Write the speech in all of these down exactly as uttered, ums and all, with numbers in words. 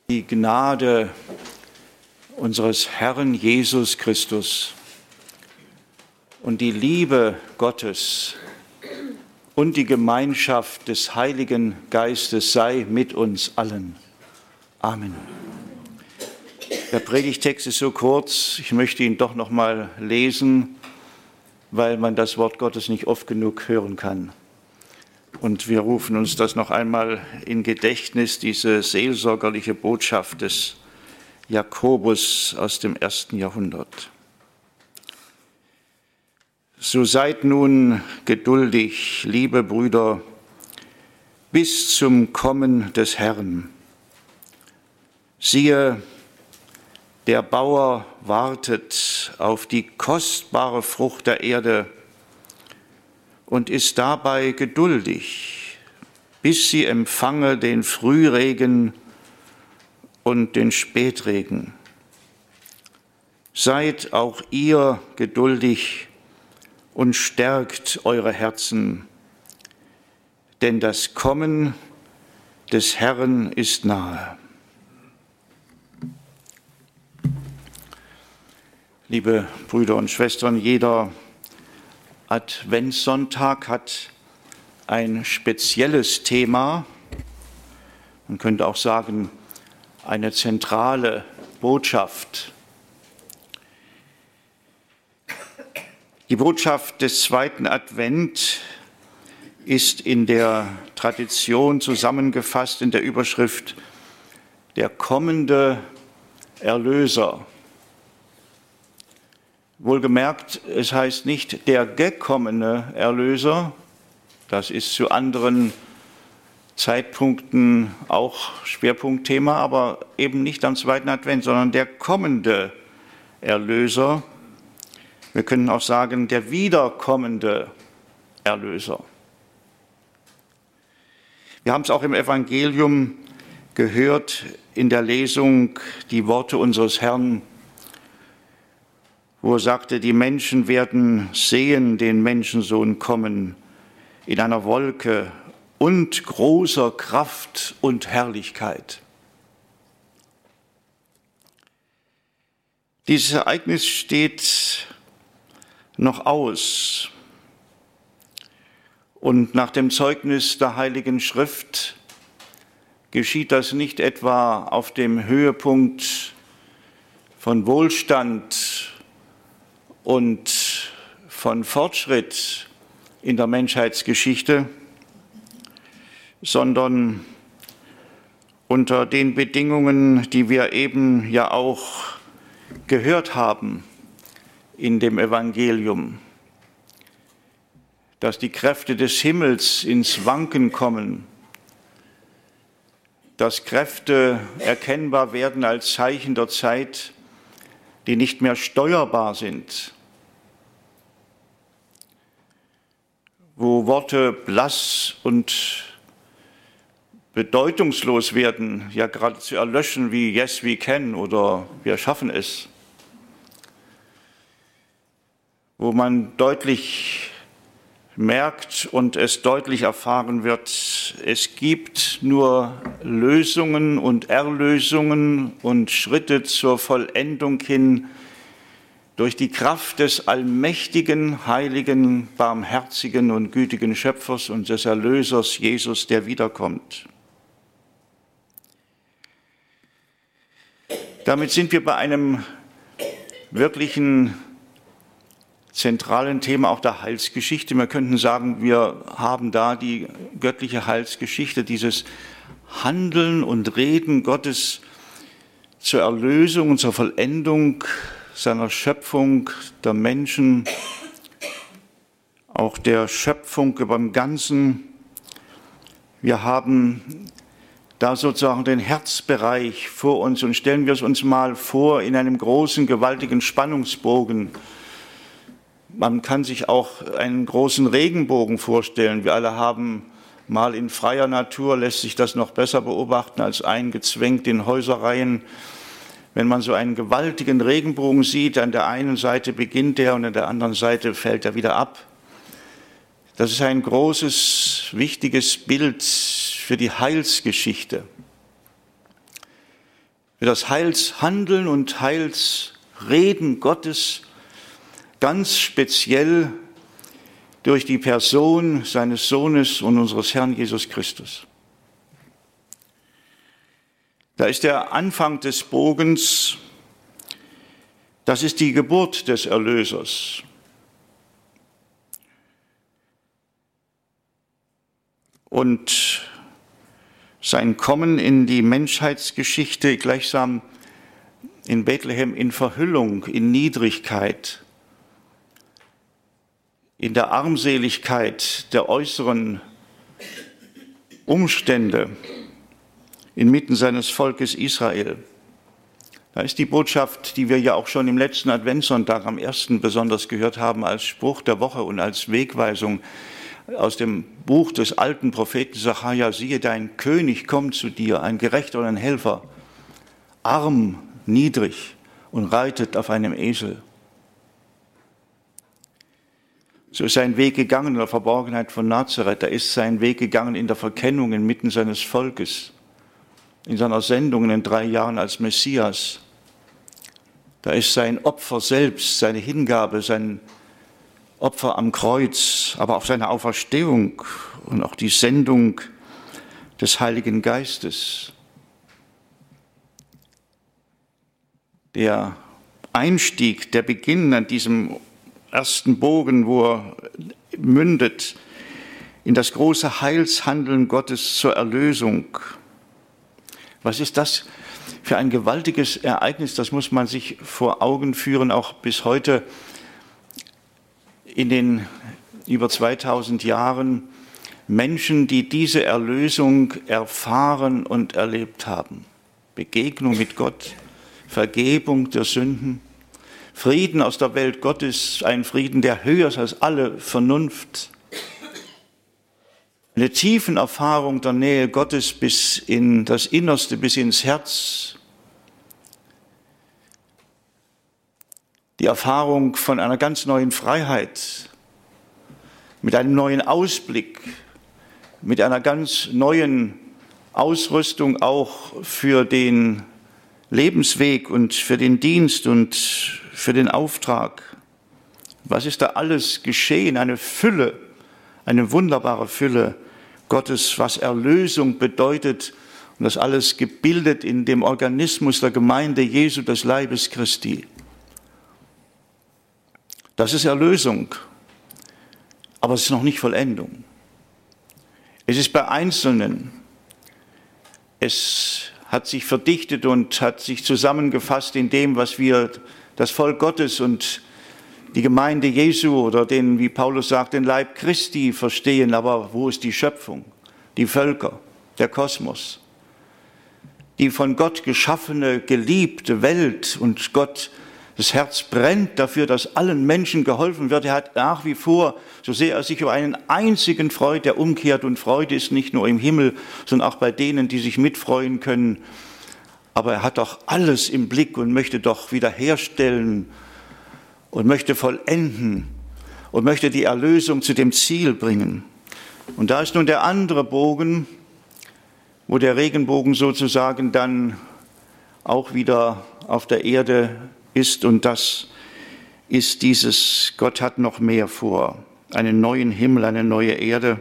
Die Gnade unseres Herrn Jesus Christus und die Liebe Gottes und die Gemeinschaft des Heiligen Geistes sei mit uns allen. Amen. Der Predigtext ist so kurz, ich möchte ihn doch noch mal lesen, weil man das Wort Gottes nicht oft genug hören kann. Und wir rufen uns das noch einmal in Gedächtnis, diese seelsorgerliche Botschaft des Jakobus aus dem ersten Jahrhundert. So seid nun geduldig, liebe Brüder, bis zum Kommen des Herrn. Siehe, der Bauer wartet auf die kostbare Frucht der Erde und ist dabei geduldig, bis sie empfange den Frühregen und den Spätregen. Seid auch ihr geduldig und stärkt eure Herzen, denn das Kommen des Herrn ist nahe. Liebe Brüder und Schwestern, jeder Adventssonntag hat ein spezielles Thema. Man könnte auch sagen, eine zentrale Botschaft. Die Botschaft des zweiten Advent ist in der Tradition zusammengefasst in der Überschrift der kommende Erlöser. Wohlgemerkt, es heißt nicht der gekommene Erlöser, das ist zu anderen Zeitpunkten auch Schwerpunktthema, aber eben nicht am zweiten Advent, sondern der kommende Erlöser. Wir können auch sagen, der wiederkommende Erlöser. Wir haben es auch im Evangelium gehört, in der Lesung, die Worte unseres Herrn, wo er sagte, die Menschen werden sehen den Menschensohn kommen in einer Wolke und großer Kraft und Herrlichkeit. Dieses Ereignis steht noch aus. Und nach dem Zeugnis der Heiligen Schrift geschieht das nicht etwa auf dem Höhepunkt von Wohlstand und von Fortschritt in der Menschheitsgeschichte, sondern unter den Bedingungen, die wir eben ja auch gehört haben in dem Evangelium, dass die Kräfte des Himmels ins Wanken kommen, dass Kräfte erkennbar werden als Zeichen der Zeit, die nicht mehr steuerbar sind, wo Worte blass und bedeutungslos werden, ja geradezu erlöschen wie yes, we can oder wir schaffen es, wo man deutlich merkt und es deutlich erfahren wird, es gibt nur Lösungen und Erlösungen und Schritte zur Vollendung hin durch die Kraft des allmächtigen, heiligen, barmherzigen und gütigen Schöpfers und des Erlösers Jesus, der wiederkommt. Damit sind wir bei einem wirklichen zentralen Thema auch der Heilsgeschichte. Wir könnten sagen, wir haben da die göttliche Heilsgeschichte, dieses Handeln und Reden Gottes zur Erlösung und zur Vollendung seiner Schöpfung, der Menschen, auch der Schöpfung über dem Ganzen. Wir haben da sozusagen den Herzbereich vor uns und stellen wir es uns mal vor in einem großen, gewaltigen Spannungsbogen. Man kann sich auch einen großen Regenbogen vorstellen. Wir alle haben mal in freier Natur, lässt sich das noch besser beobachten als eingezwängt in Häuserreihen. Wenn man so einen gewaltigen Regenbogen sieht, an der einen Seite beginnt er und an der anderen Seite fällt er wieder ab. Das ist ein großes, wichtiges Bild für die Heilsgeschichte. für das Heilshandeln und Heilsreden Gottes ganz speziell durch die Person seines Sohnes und unseres Herrn Jesus Christus. Da ist der Anfang des Bogens, das ist die Geburt des Erlösers. Und sein Kommen in die Menschheitsgeschichte gleichsam in Bethlehem in Verhüllung, in Niedrigkeit, in der Armseligkeit der äußeren Umstände inmitten seines Volkes Israel. Da ist die Botschaft, die wir ja auch schon im letzten Adventssonntag am ersten besonders gehört haben, als Spruch der Woche und als Wegweisung aus dem Buch des alten Propheten Sacharja: Siehe, dein König kommt zu dir, ein Gerechter und ein Helfer, arm, niedrig und reitet auf einem Esel. So ist sein Weg gegangen in der Verborgenheit von Nazareth. Da ist sein Weg gegangen in der Verkennung inmitten seines Volkes, in seiner Sendung in den drei Jahren als Messias. Da ist sein Opfer selbst, seine Hingabe, sein Opfer am Kreuz, aber auch seine Auferstehung und auch die Sendung des Heiligen Geistes. Der Einstieg, der Beginn an diesem ersten Bogen, wo er mündet in das große Heilshandeln Gottes zur Erlösung. Was ist das für ein gewaltiges Ereignis? Das muss man sich vor Augen führen, auch bis heute in den über zweitausend Jahren. Menschen, die diese Erlösung erfahren und erlebt haben. Begegnung mit Gott, Vergebung der Sünden, Frieden aus der Welt Gottes, ein Frieden, der höher ist als alle Vernunft. Eine tiefen Erfahrung der Nähe Gottes bis in das Innerste, bis ins Herz. Die Erfahrung von einer ganz neuen Freiheit, mit einem neuen Ausblick, mit einer ganz neuen Ausrüstung auch für den Lebensweg und für den Dienst und für den Auftrag. Was ist da alles geschehen? Eine Fülle, eine wunderbare Fülle Gottes, was Erlösung bedeutet, und das alles gebildet in dem Organismus der Gemeinde Jesu, des Leibes Christi. Das ist Erlösung, aber es ist noch nicht Vollendung. Es ist bei Einzelnen, es hat sich verdichtet und hat sich zusammengefasst in dem, was wir, das Volk Gottes und die Gemeinde Jesu oder den, wie Paulus sagt, den Leib Christi verstehen. Aber wo ist die Schöpfung, die Völker, der Kosmos, die von Gott geschaffene, geliebte Welt? Und Gott, das Herz brennt dafür, dass allen Menschen geholfen wird. Er hat nach wie vor, so sehr er sich über einen einzigen freut, der umkehrt. Und Freude ist nicht nur im Himmel, sondern auch bei denen, die sich mitfreuen können. Aber er hat doch alles im Blick und möchte doch wiederherstellen und möchte vollenden und möchte die Erlösung zu dem Ziel bringen. Und da ist nun der andere Bogen, wo der Regenbogen sozusagen dann auch wieder auf der Erde ist, und das ist dieses: Gott hat noch mehr vor, einen neuen Himmel, eine neue Erde.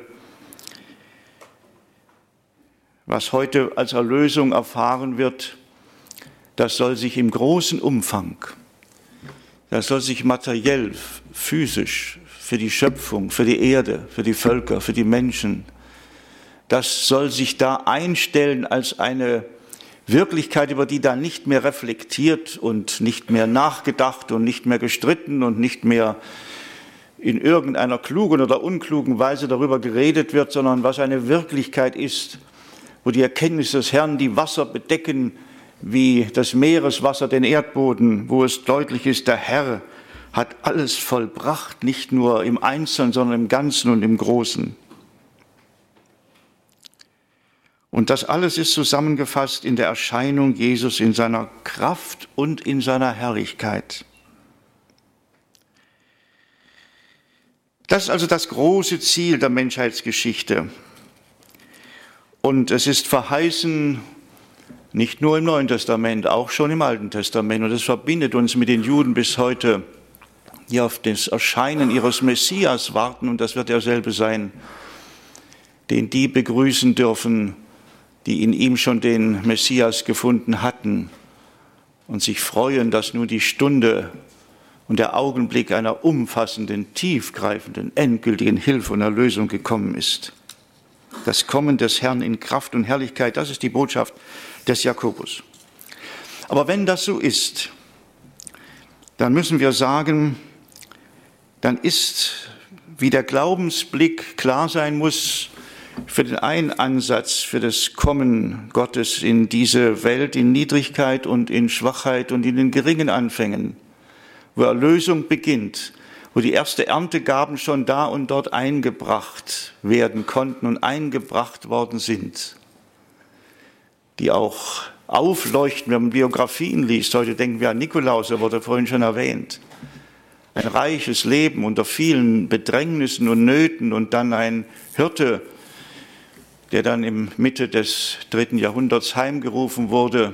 Was heute als Erlösung erfahren wird, das soll sich im großen Umfang, das soll sich materiell, physisch für die Schöpfung, für die Erde, für die Völker, für die Menschen, das soll sich da einstellen als eine Wirklichkeit, über die da nicht mehr reflektiert und nicht mehr nachgedacht und nicht mehr gestritten und nicht mehr in irgendeiner klugen oder unklugen Weise darüber geredet wird, sondern was eine Wirklichkeit ist, wo die Erkenntnis des Herrn die Wasser bedecken, wie das Meereswasser den Erdboden, wo es deutlich ist, der Herr hat alles vollbracht, nicht nur im Einzelnen, sondern im Ganzen und im Großen. Und das alles ist zusammengefasst in der Erscheinung Jesus in seiner Kraft und in seiner Herrlichkeit. Das ist also das große Ziel der Menschheitsgeschichte. Und es ist verheißen Nicht nur im Neuen Testament, auch schon im Alten Testament. Und das verbindet uns mit den Juden bis heute, die auf das Erscheinen ihres Messias warten. Und das wird derselbe sein, den die begrüßen dürfen, die in ihm schon den Messias gefunden hatten und sich freuen, dass nun die Stunde und der Augenblick einer umfassenden, tiefgreifenden, endgültigen Hilfe und Erlösung gekommen ist. Das Kommen des Herrn in Kraft und Herrlichkeit, das ist die Botschaft des Jakobus. Aber wenn das so ist, dann müssen wir sagen, dann ist, wie der Glaubensblick klar sein muss, für den einen Ansatz, für das Kommen Gottes in diese Welt, in Niedrigkeit und in Schwachheit und in den geringen Anfängen, wo Erlösung beginnt, wo die erste Erntegaben schon da und dort eingebracht werden konnten und eingebracht worden sind, die auch aufleuchten, wenn man Biografien liest. Heute denken wir an Nikolaus, er wurde vorhin schon erwähnt. Ein reiches Leben unter vielen Bedrängnissen und Nöten und dann ein Hirte, der dann im Mitte des dritten Jahrhunderts heimgerufen wurde.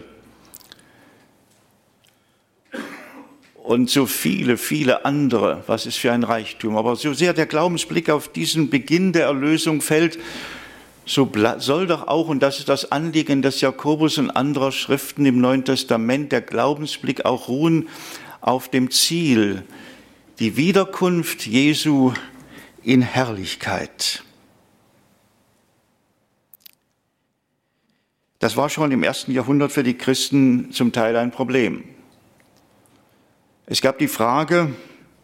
Und so viele, viele andere, was ist für ein Reichtum. Aber so sehr der Glaubensblick auf diesen Beginn der Erlösung fällt, so soll doch auch, und das ist das Anliegen des Jakobus und anderer Schriften im Neuen Testament, der Glaubensblick auch ruhen auf dem Ziel, die Wiederkunft Jesu in Herrlichkeit. Das war schon im ersten Jahrhundert für die Christen zum Teil ein Problem. Es gab die Frage,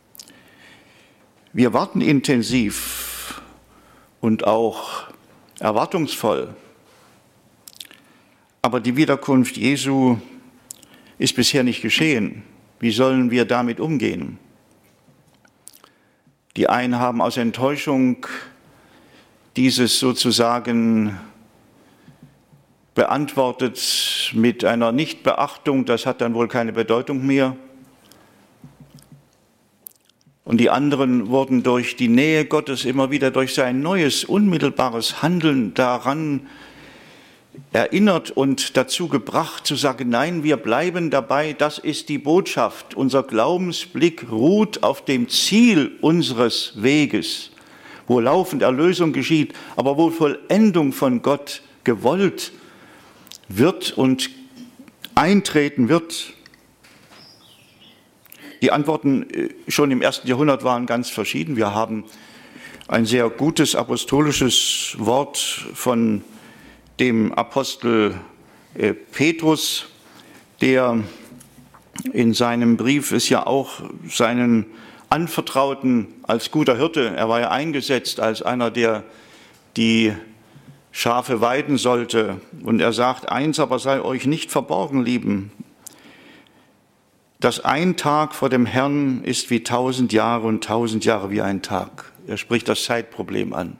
wir warten intensiv und auch erwartungsvoll, aber die Wiederkunft Jesu ist bisher nicht geschehen. Wie sollen wir damit umgehen? Die einen haben aus Enttäuschung dieses sozusagen beantwortet mit einer Nichtbeachtung, das hat dann wohl keine Bedeutung mehr. Und die anderen wurden durch die Nähe Gottes immer wieder durch sein neues, unmittelbares Handeln daran erinnert und dazu gebracht zu sagen, nein, wir bleiben dabei, das ist die Botschaft. Unser Glaubensblick ruht auf dem Ziel unseres Weges, wo laufend Erlösung geschieht, aber wo Vollendung von Gott gewollt wird und eintreten wird. Die Antworten schon im ersten Jahrhundert waren ganz verschieden. Wir haben ein sehr gutes apostolisches Wort von dem Apostel Petrus, der in seinem Brief es ja auch seinen Anvertrauten als guter Hirte, er war ja eingesetzt als einer, der die Schafe weiden sollte. Und er sagt, eins aber sei euch nicht verborgen, Lieben, dass ein Tag vor dem Herrn ist wie tausend Jahre und tausend Jahre wie ein Tag. Er spricht das Zeitproblem an.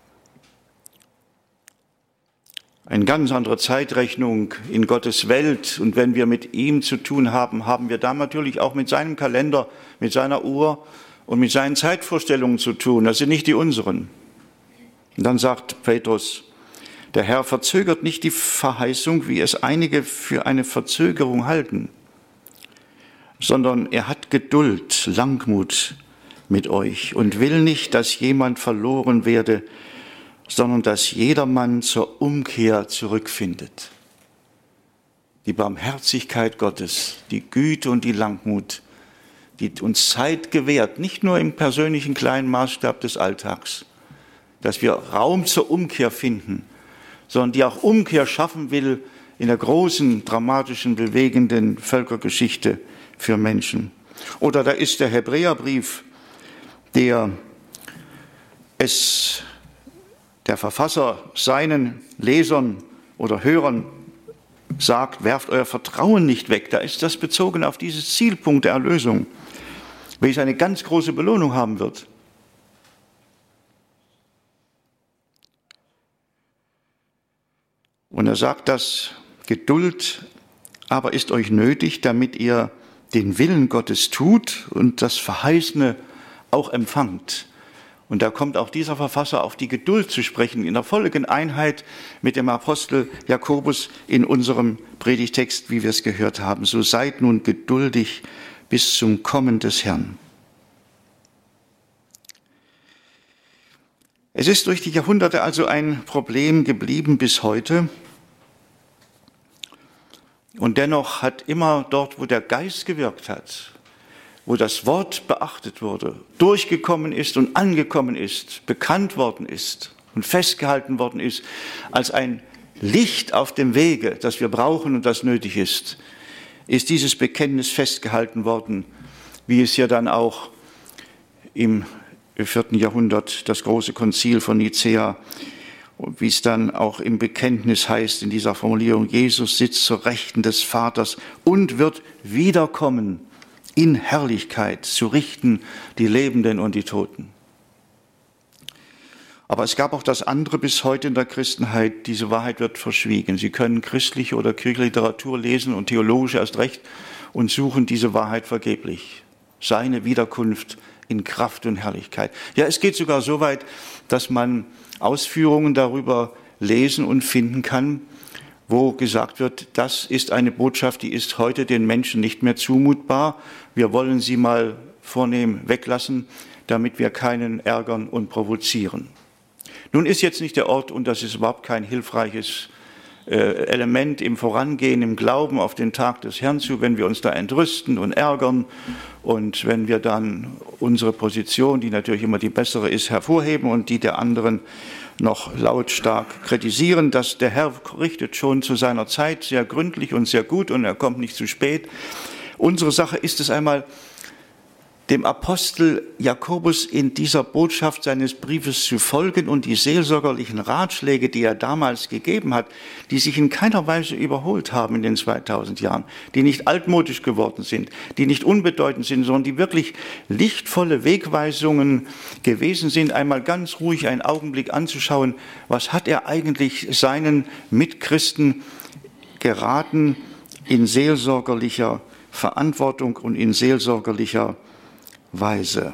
Eine ganz andere Zeitrechnung in Gottes Welt. Und wenn wir mit ihm zu tun haben, haben wir da natürlich auch mit seinem Kalender, mit seiner Uhr und mit seinen Zeitvorstellungen zu tun. Das sind nicht die unseren. Und dann sagt Petrus, der Herr verzögert nicht die Verheißung, wie es einige für eine Verzögerung halten, sondern er hat Geduld, Langmut mit euch und will nicht, dass jemand verloren werde, sondern dass jedermann zur Umkehr zurückfindet. Die Barmherzigkeit Gottes, die Güte und die Langmut, die uns Zeit gewährt, nicht nur im persönlichen kleinen Maßstab des Alltags, dass wir Raum zur Umkehr finden, sondern die auch Umkehr schaffen will in der großen, dramatischen, bewegenden Völkergeschichte für Menschen. Oder da ist der Hebräerbrief, der es der Verfasser seinen Lesern oder Hörern sagt, werft euer Vertrauen nicht weg. Da ist das bezogen auf dieses Zielpunkt der Erlösung, welches eine ganz große Belohnung haben wird. Und er sagt, dass Geduld aber ist euch nötig, damit ihr den Willen Gottes tut und das Verheißene auch empfangt. Und da kommt auch dieser Verfasser auf die Geduld zu sprechen, in der völligen Einheit mit dem Apostel Jakobus in unserem Predigtext, wie wir es gehört haben. So seid nun geduldig bis zum Kommen des Herrn. Es ist durch die Jahrhunderte also ein Problem geblieben bis heute. Und dennoch hat immer dort, wo der Geist gewirkt hat, wo das Wort beachtet wurde, durchgekommen ist und angekommen ist, bekannt worden ist und festgehalten worden ist, als ein Licht auf dem Wege, das wir brauchen und das nötig ist, ist dieses Bekenntnis festgehalten worden, wie es ja dann auch im vierten Jahrhundert das große Konzil von Nicäa, wie es dann auch im Bekenntnis heißt, in dieser Formulierung, Jesus sitzt zur Rechten des Vaters und wird wiederkommen, in Herrlichkeit zu richten die Lebenden und die Toten. Aber es gab auch das andere bis heute in der Christenheit, diese Wahrheit wird verschwiegen. Sie können christliche oder kirchliche Literatur lesen und theologische erst recht und suchen diese Wahrheit vergeblich. Seine Wiederkunft in Kraft und Herrlichkeit. Ja, es geht sogar so weit, dass man Ausführungen darüber lesen und finden kann, wo gesagt wird, das ist eine Botschaft, die ist heute den Menschen nicht mehr zumutbar. Wir wollen sie mal vornehm weglassen, damit wir keinen ärgern und provozieren. Nun ist jetzt nicht der Ort, und das ist überhaupt kein hilfreiches äh, Element im Vorangehen, im Glauben auf den Tag des Herrn zu, wenn wir uns da entrüsten und ärgern und wenn wir dann unsere Position, die natürlich immer die bessere ist, hervorheben und die der anderen noch lautstark kritisieren, dass der Herr richtet schon zu seiner Zeit sehr gründlich und sehr gut und er kommt nicht zu spät. Unsere Sache ist es einmal, dem Apostel Jakobus in dieser Botschaft seines Briefes zu folgen und die seelsorgerlichen Ratschläge, die er damals gegeben hat, die sich in keiner Weise überholt haben in den zweitausend Jahren, die nicht altmodisch geworden sind, die nicht unbedeutend sind, sondern die wirklich lichtvolle Wegweisungen gewesen sind, einmal ganz ruhig einen Augenblick anzuschauen, was hat er eigentlich seinen Mitchristen geraten in seelsorgerlicher Verantwortung und in seelsorgerlicher Weise.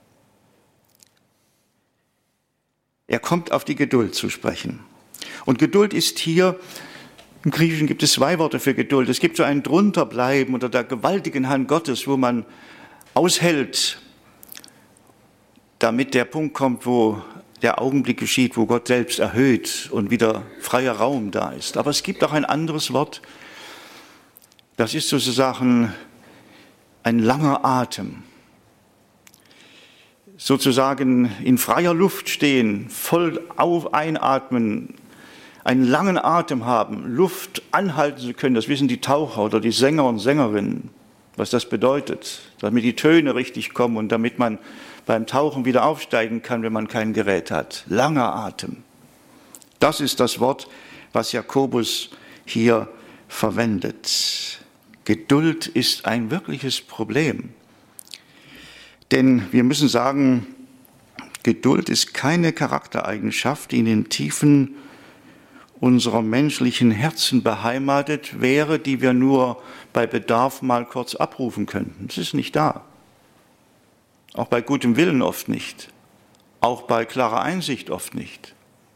Er kommt auf die Geduld zu sprechen. Und Geduld ist hier, im Griechischen gibt es zwei Worte für Geduld. Es gibt so ein Drunterbleiben unter der gewaltigen Hand Gottes, wo man aushält, damit der Punkt kommt, wo der Augenblick geschieht, wo Gott selbst erhöht und wieder freier Raum da ist. Aber es gibt auch ein anderes Wort, das ist sozusagen ein langer Atem. Sozusagen in freier Luft stehen, voll auf einatmen, einen langen Atem haben, Luft anhalten zu können, das wissen die Taucher oder die Sänger und Sängerinnen, was das bedeutet, damit die Töne richtig kommen und damit man beim Tauchen wieder aufsteigen kann, wenn man kein Gerät hat. Langer Atem. Das ist das Wort, was Jakobus hier verwendet. Geduld ist ein wirkliches Problem. Denn wir müssen sagen, Geduld ist keine Charaktereigenschaft, die in den Tiefen unserer menschlichen Herzen beheimatet wäre, die wir nur bei Bedarf mal kurz abrufen könnten. Es ist nicht da. Auch bei gutem Willen oft nicht. Auch bei klarer Einsicht oft nicht.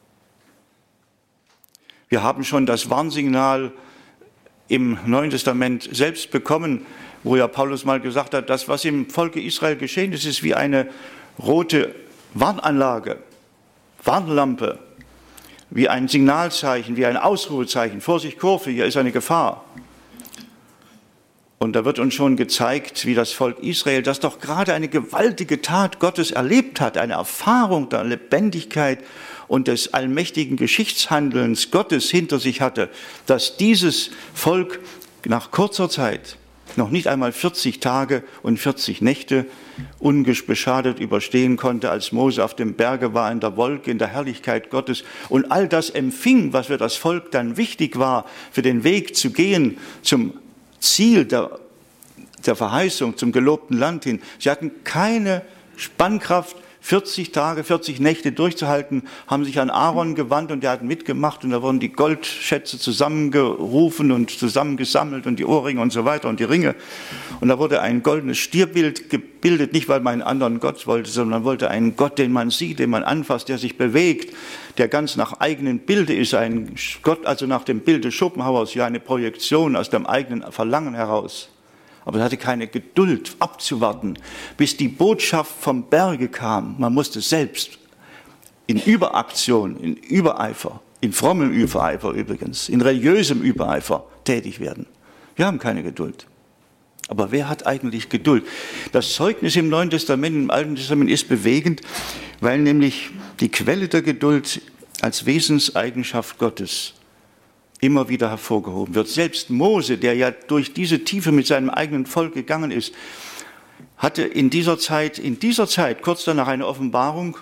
Wir haben schon das Warnsignal im Neuen Testament selbst bekommen, wo ja Paulus mal gesagt hat, das, was im Volke Israel geschehen ist, ist wie eine rote Warnanlage, Warnlampe, wie ein Signalzeichen, wie ein Ausrufezeichen. Vorsicht, Kurve, hier ist eine Gefahr. Und da wird uns schon gezeigt, wie das Volk Israel, das doch gerade eine gewaltige Tat Gottes erlebt hat, eine Erfahrung der Lebendigkeit und des allmächtigen Geschichtshandelns Gottes hinter sich hatte, dass dieses Volk nach kurzer Zeit, noch nicht einmal vierzig Tage und vierzig Nächte unbeschadet überstehen konnte, als Mose auf dem Berge war, in der Wolke, in der Herrlichkeit Gottes und all das empfing, was für das Volk dann wichtig war, für den Weg zu gehen zum Ziel der, der Verheißung, zum gelobten Land hin. Sie hatten keine Spannkraft vierzig Tage, vierzig Nächte durchzuhalten, haben sich an Aaron gewandt und der hat mitgemacht und da wurden die Goldschätze zusammengerufen und zusammengesammelt und die Ohrringe und so weiter und die Ringe. Und da wurde ein goldenes Stierbild gebildet, nicht weil man einen anderen Gott wollte, sondern man wollte einen Gott, den man sieht, den man anfasst, der sich bewegt, der ganz nach eigenen Bilde ist, ein Gott, also nach dem Bilde Schopenhauers, ja eine Projektion aus dem eigenen Verlangen heraus. Aber er hatte keine Geduld abzuwarten, bis die Botschaft vom Berge kam. Man musste selbst in Überaktion, in Übereifer, in frommem Übereifer übrigens, in religiösem Übereifer tätig werden. Wir haben keine Geduld. Aber wer hat eigentlich Geduld? Das Zeugnis im Neuen Testament, im Alten Testament ist bewegend, weil nämlich die Quelle der Geduld als Wesenseigenschaft Gottes immer wieder hervorgehoben wird. Selbst Mose, der ja durch diese Tiefe mit seinem eigenen Volk gegangen ist, hatte in dieser Zeit, in dieser Zeit kurz danach eine Offenbarung,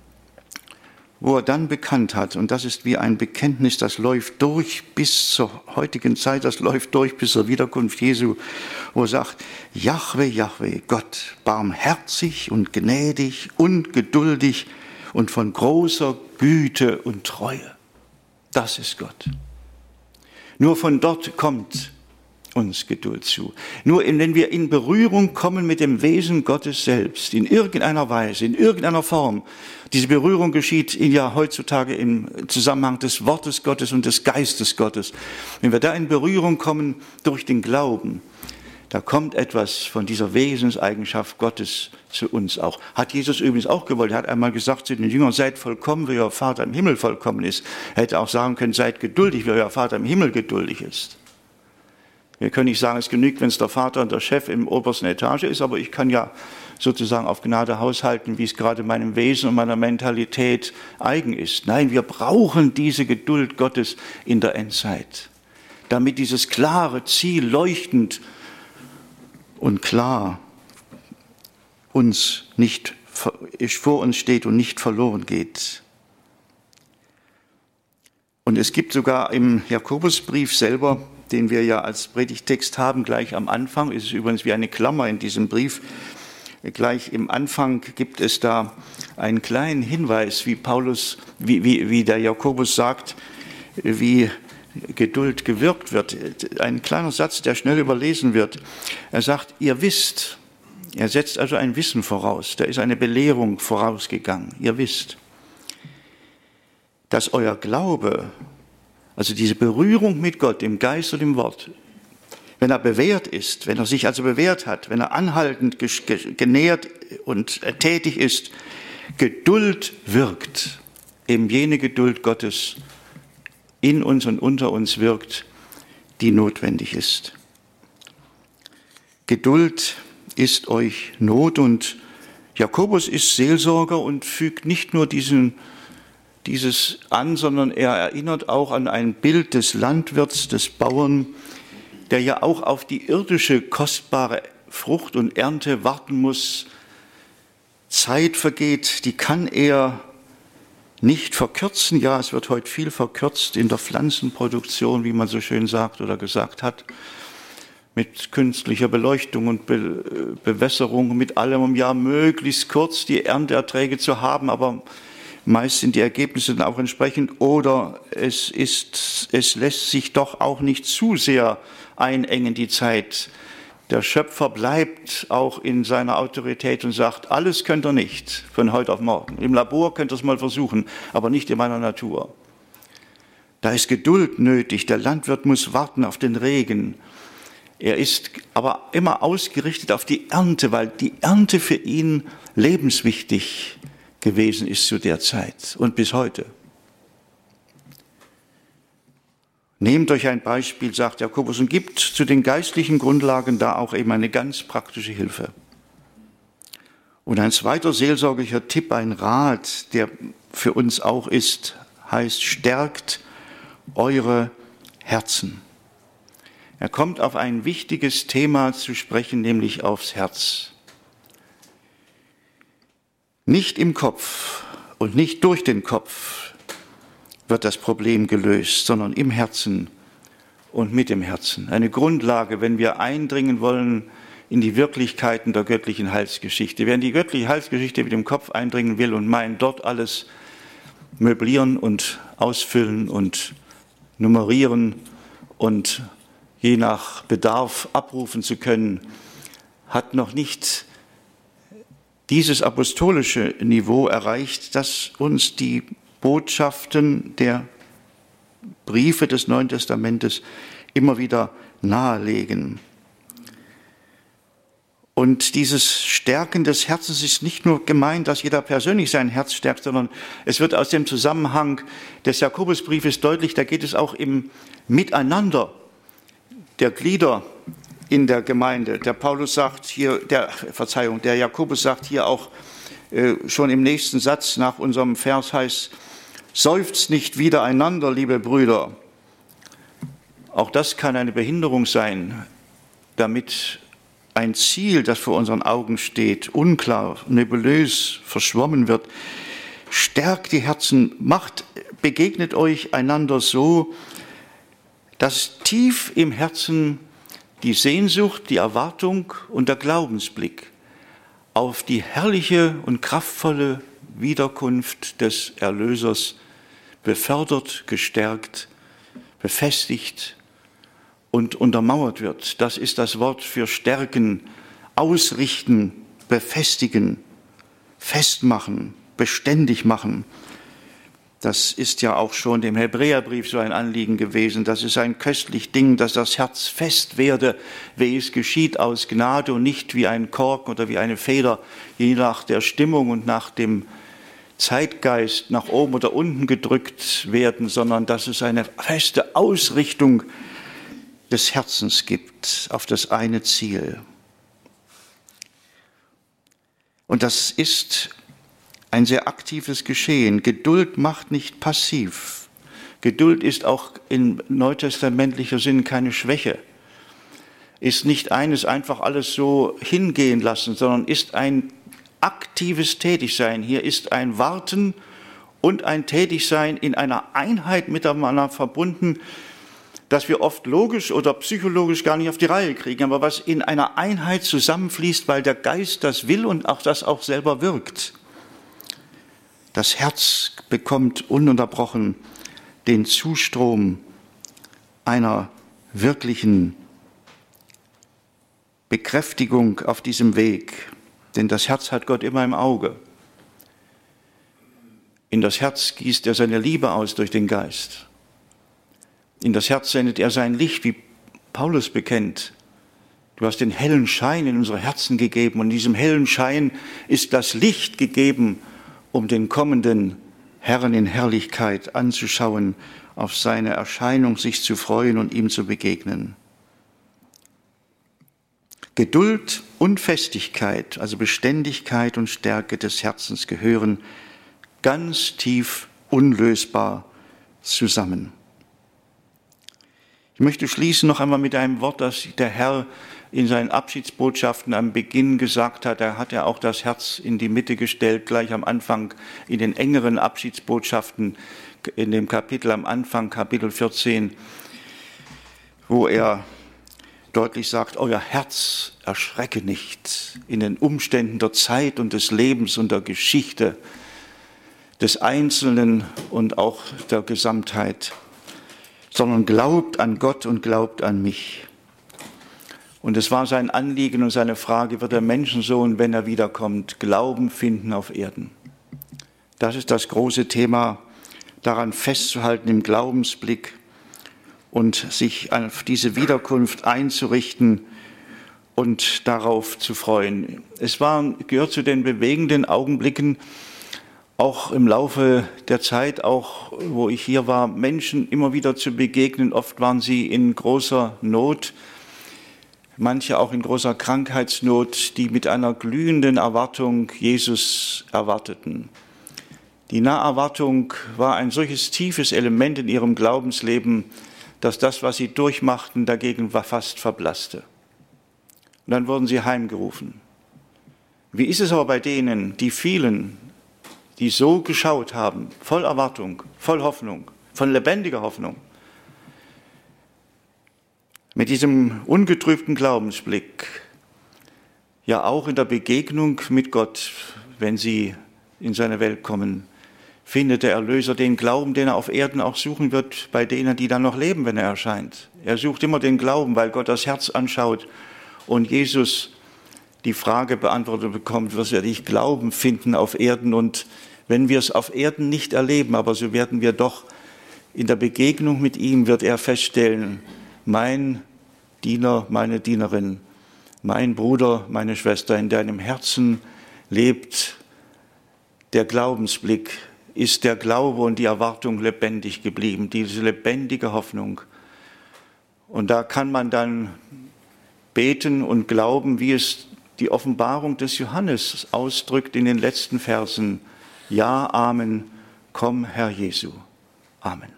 wo er dann bekannt hat, und das ist wie ein Bekenntnis, das läuft durch bis zur heutigen Zeit, das läuft durch bis zur Wiederkunft Jesu, wo er sagt, Jahwe, Jahwe, Gott, barmherzig und gnädig und geduldig und von großer Güte und Treue. Das ist Gott. Nur von dort kommt uns Geduld zu. Nur wenn wir in Berührung kommen mit dem Wesen Gottes selbst, in irgendeiner Weise, in irgendeiner Form, diese Berührung geschieht ja heutzutage im Zusammenhang des Wortes Gottes und des Geistes Gottes. Wenn wir da in Berührung kommen durch den Glauben, da kommt etwas von dieser Wesenseigenschaft Gottes zu uns auch. Hat Jesus übrigens auch gewollt. Er hat einmal gesagt zu den Jüngern, seid vollkommen, wie euer Vater im Himmel vollkommen ist. Er hätte auch sagen können, seid geduldig, wie euer Vater im Himmel geduldig ist. Wir können nicht sagen, es genügt, wenn es der Vater und der Chef im obersten Etage ist, aber ich kann ja sozusagen auf Gnade haushalten, wie es gerade meinem Wesen und meiner Mentalität eigen ist. Nein, wir brauchen diese Geduld Gottes in der Endzeit, damit dieses klare Ziel leuchtend und klar uns nicht vor uns steht und nicht verloren geht. Und es gibt sogar im Jakobusbrief selber, den wir ja als Predigtext haben, gleich am Anfang, ist es übrigens wie eine Klammer in diesem Brief, gleich im Anfang gibt es da einen kleinen Hinweis, wie Paulus, wie, wie, wie der Jakobus sagt, wie Geduld gewirkt wird. Ein kleiner Satz, der schnell überlesen wird. Er sagt, ihr wisst, er setzt also ein Wissen voraus, da ist eine Belehrung vorausgegangen. Ihr wisst, dass euer Glaube, also diese Berührung mit Gott im Geist und im Wort, wenn er bewährt ist, wenn er sich also bewährt hat, wenn er anhaltend genährt und tätig ist, Geduld wirkt, eben jene Geduld Gottes in uns und unter uns wirkt, die notwendig ist. Geduld ist euch Not und Jakobus ist Seelsorger und fügt nicht nur diesen, dieses an, sondern er erinnert auch an ein Bild des Landwirts, des Bauern, der ja auch auf die irdische kostbare Frucht und Ernte warten muss. Zeit vergeht, die kann er nicht verkürzen. Ja, es wird heute viel verkürzt in der Pflanzenproduktion, wie man so schön sagt oder gesagt hat, mit künstlicher Beleuchtung und Be- Bewässerung, mit allem, um ja möglichst kurz die Ernteerträge zu haben, aber meist sind die Ergebnisse dann auch entsprechend, oder es ist, es lässt sich doch auch nicht zu sehr einengen, die Zeit. Der Schöpfer bleibt auch in seiner Autorität und sagt, alles könnt ihr nicht von heute auf morgen. Im Labor könnt ihr es mal versuchen, aber nicht in meiner Natur. Da ist Geduld nötig. Der Landwirt muss warten auf den Regen. Er ist aber immer ausgerichtet auf die Ernte, weil die Ernte für ihn lebenswichtig gewesen ist zu der Zeit und bis heute. Nehmt euch ein Beispiel, sagt Jakobus, und gibt zu den geistlichen Grundlagen da auch eben eine ganz praktische Hilfe. Und ein zweiter seelsorglicher Tipp, ein Rat, der für uns auch ist, heißt, stärkt eure Herzen. Er kommt auf ein wichtiges Thema zu sprechen, nämlich aufs Herz. Nicht im Kopf und nicht durch den Kopf wird das Problem gelöst, sondern im Herzen und mit dem Herzen. Eine Grundlage, wenn wir eindringen wollen in die Wirklichkeiten der göttlichen Heilsgeschichte. Wer in die göttliche Heilsgeschichte mit dem Kopf eindringen will und meint, dort alles möblieren und ausfüllen und nummerieren und je nach Bedarf abrufen zu können, hat noch nicht dieses apostolische Niveau erreicht, das uns die Botschaften der Briefe des Neuen Testamentes immer wieder nahelegen. Und dieses Stärken des Herzens ist nicht nur gemeint, dass jeder persönlich sein Herz stärkt, sondern es wird aus dem Zusammenhang des Jakobusbriefes deutlich, da geht es auch im Miteinander der Glieder in der Gemeinde. Der Paulus sagt hier, der, Verzeihung, der Jakobus sagt hier auch äh, schon im nächsten Satz nach unserem Vers heißt, seufzt nicht wider einander, liebe Brüder. Auch das kann eine Behinderung sein, damit ein Ziel, das vor unseren Augen steht, unklar, nebulös, verschwommen wird. Stärkt die Herzen, macht, begegnet euch einander so, dass tief im Herzen die Sehnsucht, die Erwartung und der Glaubensblick auf die herrliche und kraftvolle Wiederkunft des Erlösers befördert, gestärkt, befestigt und untermauert wird. Das ist das Wort für stärken, ausrichten, befestigen, festmachen, beständig machen. Das ist ja auch schon dem Hebräerbrief so ein Anliegen gewesen. Das ist ein köstlich Ding, dass das Herz fest werde, wie es geschieht aus Gnade und nicht wie ein Kork oder wie eine Feder, je nach der Stimmung und nach dem Zeitgeist nach oben oder unten gedrückt werden, sondern dass es eine feste Ausrichtung des Herzens gibt auf das eine Ziel. Und das ist ein sehr aktives Geschehen. Geduld macht nicht passiv. Geduld ist auch in neutestamentlicher Sinn keine Schwäche. Ist nicht eines einfach alles so hingehen lassen, sondern ist ein aktives Tätigsein. Hier ist ein Warten und ein Tätigsein in einer Einheit miteinander verbunden, das wir oft logisch oder psychologisch gar nicht auf die Reihe kriegen, aber was in einer Einheit zusammenfließt, weil der Geist das will und auch das auch selber wirkt. Das Herz bekommt ununterbrochen den Zustrom einer wirklichen Bekräftigung auf diesem Weg, denn das Herz hat Gott immer im Auge. In das Herz gießt er seine Liebe aus durch den Geist. In das Herz sendet er sein Licht, wie Paulus bekennt. Du hast den hellen Schein in unsere Herzen gegeben und in diesem hellen Schein ist das Licht gegeben, um den kommenden Herrn in Herrlichkeit anzuschauen, auf seine Erscheinung sich zu freuen und ihm zu begegnen. Geduld und Festigkeit, also Beständigkeit und Stärke des Herzens gehören ganz tief unlösbar zusammen. Ich möchte schließen noch einmal mit einem Wort, das der Herr in seinen Abschiedsbotschaften am Beginn gesagt hat. Da hat er auch das Herz in die Mitte gestellt, gleich am Anfang in den engeren Abschiedsbotschaften, in dem Kapitel am Anfang, Kapitel vierzehn, wo er deutlich sagt, euer Herz erschrecke nicht in den Umständen der Zeit und des Lebens und der Geschichte des Einzelnen und auch der Gesamtheit, sondern glaubt an Gott und glaubt an mich. Und es war sein Anliegen und seine Frage, wird der Menschensohn, wenn er wiederkommt, Glauben finden auf Erden? Das ist das große Thema, daran festzuhalten im Glaubensblick und sich auf diese Wiederkunft einzurichten und darauf zu freuen. Es war, gehört zu den bewegenden Augenblicken, auch im Laufe der Zeit, auch wo ich hier war, Menschen immer wieder zu begegnen. Oft waren sie in großer Not, manche auch in großer Krankheitsnot, die mit einer glühenden Erwartung Jesus erwarteten. Die Naherwartung war ein solches tiefes Element in ihrem Glaubensleben, dass das, was sie durchmachten, dagegen fast verblasste. Und dann wurden sie heimgerufen. Wie ist es aber bei denen, die vielen, die so geschaut haben, voll Erwartung, voll Hoffnung, von lebendiger Hoffnung, mit diesem ungetrübten Glaubensblick ja auch in der Begegnung mit Gott, wenn sie in seine Welt kommen, findet der Erlöser den Glauben, den er auf Erden auch suchen wird bei denen, die dann noch leben, wenn er erscheint. Er sucht immer den Glauben, weil Gott das Herz anschaut und Jesus die Frage beantwortet bekommt, was werde ich Glauben finden auf Erden? Und wenn wir es auf Erden nicht erleben, aber so werden wir doch in der Begegnung mit ihm, wird er feststellen, mein Diener, meine Dienerin, mein Bruder, meine Schwester, in deinem Herzen lebt der Glaubensblick, ist der Glaube und die Erwartung lebendig geblieben, diese lebendige Hoffnung. Und da kann man dann beten und glauben, wie es die Offenbarung des Johannes ausdrückt in den letzten Versen. Ja, Amen, komm, Herr Jesu. Amen.